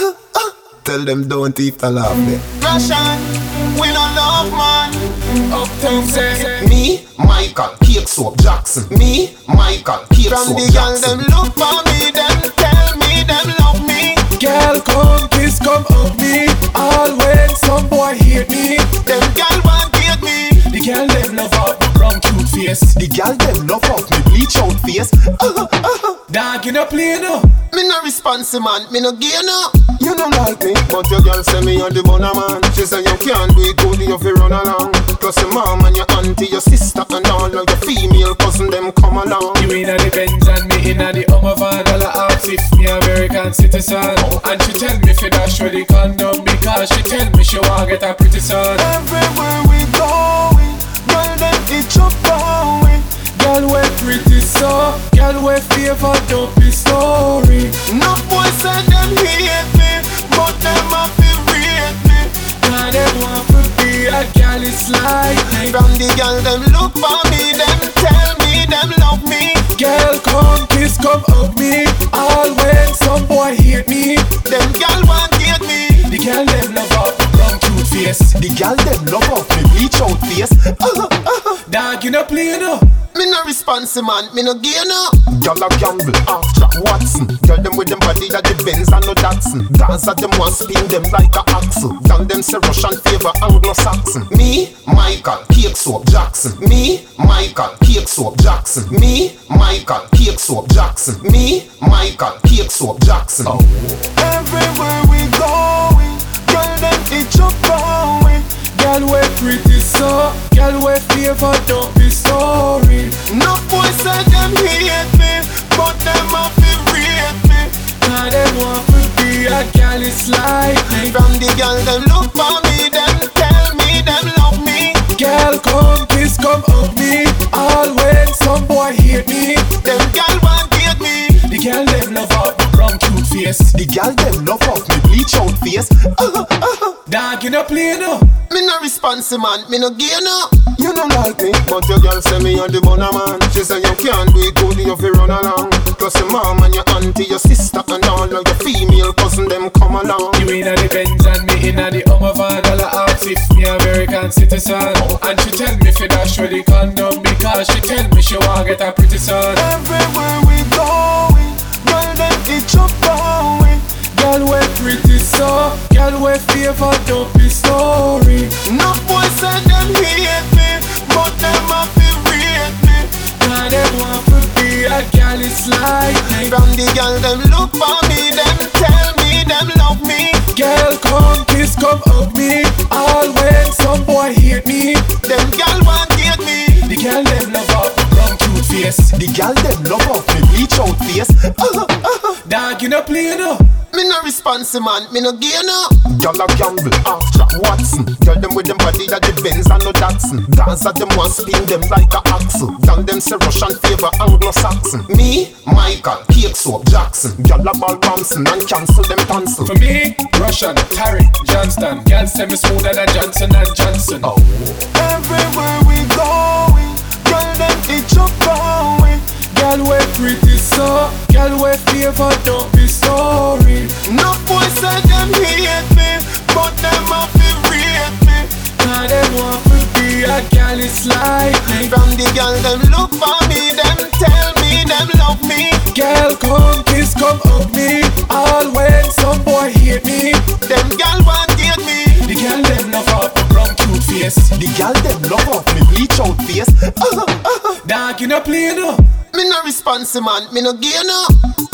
Tell them don't even laugh there. Russian, we don't love man. Uptown say Me, Michael, Cake Soap Jackson. Me, Michael, Cake from Soap the girl Jackson. them look for me, them tell me them love me. Girl, come kiss, come hug me. All when some boy hate me. Them girl want hate me. The girl them love up from cute face. The girl them love off me bleach out face. Dog, you no play no. Me no responsive man, me no gay no. You don't like me, but your girl say me on the bunna man. She say you can't do it good, you fi run along. Plus your mom and your auntie, your sister and all of your female cousin them come along. You inna the Benz and me inna the Hummer van. All I ask if me American citizen. And she tell me fi dash with the condom because she tell me she want get a pretty son. Everywhere we going, girl them itch up going. Girl we pretty so, girl we favor dopey story. No boy say them hate me, but them a fi rate me. Now them want to be a girl is like me. From the girl them look for me, them tell me them love me. Girl come kiss, come hug me. All when some boy hate me. Them girl want hate me. The girl them love up from cute face. The girl them love off me bleach out face. Dog, you no play no. Me no responsive man, me no gay no. Girl a gamble, after Watson. Girl them with them body that the Benz and no Datsun. Dance at them want spin them like a axle. Girl them say Russian favor Anglo-Saxon. Me, Michael, Cake Soap Jackson. Me, Michael, Cake Soap Jackson. Me, Michael, Cake Soap Jackson. Me, Michael, Cake Soap Jackson. Everywhere we going, girl them itch up going. Girl we pretty so, girl we favor dopey story. No boy say them hate me, but them a fi rate me. Now them want to be a girl is like me. From the girl them look for me, them tell me them love me. Girl come kiss, come hug me. All when some boy hate me. Them girl want hate me. The girl them love up from cute face. The girl them love off me bleach out face. Dog, you no play no. Me no responsive man, me no gay no. You don't like me, but your girl say me on the bunna man. She say you can't do it good, you fi run along. Plus your mom and your auntie, your sister and all of your female cousin them come along. You inna the Benz and me inna the Hummer van. All I ask if me American citizen. And she tell me fi dash with the condom because she tell me she want get a pretty son. Everywhere we going, girl them itch up going. Girl we pretty so, girl we favor dopey story. No boy say them hate me, but them a fi rate me. Now them want to be a girl is like me. From the girl them look for me, them tell me them love me. Girl come kiss, come hug me. All when some boy hate me. Them girl want hate me. The girl them love up from cute face. The girl them love off me bleach out face. Dog, you no play no. Me no responsive man, me no gay no. Girl a gamble, after Watson. Girl them with them body that the Benz and no Datsun. Dance at them want spin them like a axle. Girl them say Russian favor Anglo-Saxon. Me, Michael, Cake Soap Jackson. Girl a ball bouncing and cancel them cancel. For me, Russian, Tariq, Johnston. Girl say me smoother than Johnson and Johnson. Everywhere we going, girl them itch up going. Girl we pretty so, girl we favor dopey story. No boy say them hate me, but them a fi rate me. Now them want to be a girl is like me. From the girl them look for me, them tell me them love me. Girl come kiss, come hug me. All when some boy hate me. Them girl want hate me. The girl them love up from cute face. The girl them love off me bleach out face. Dog, you no play no. Me no responsive man, me no gay no.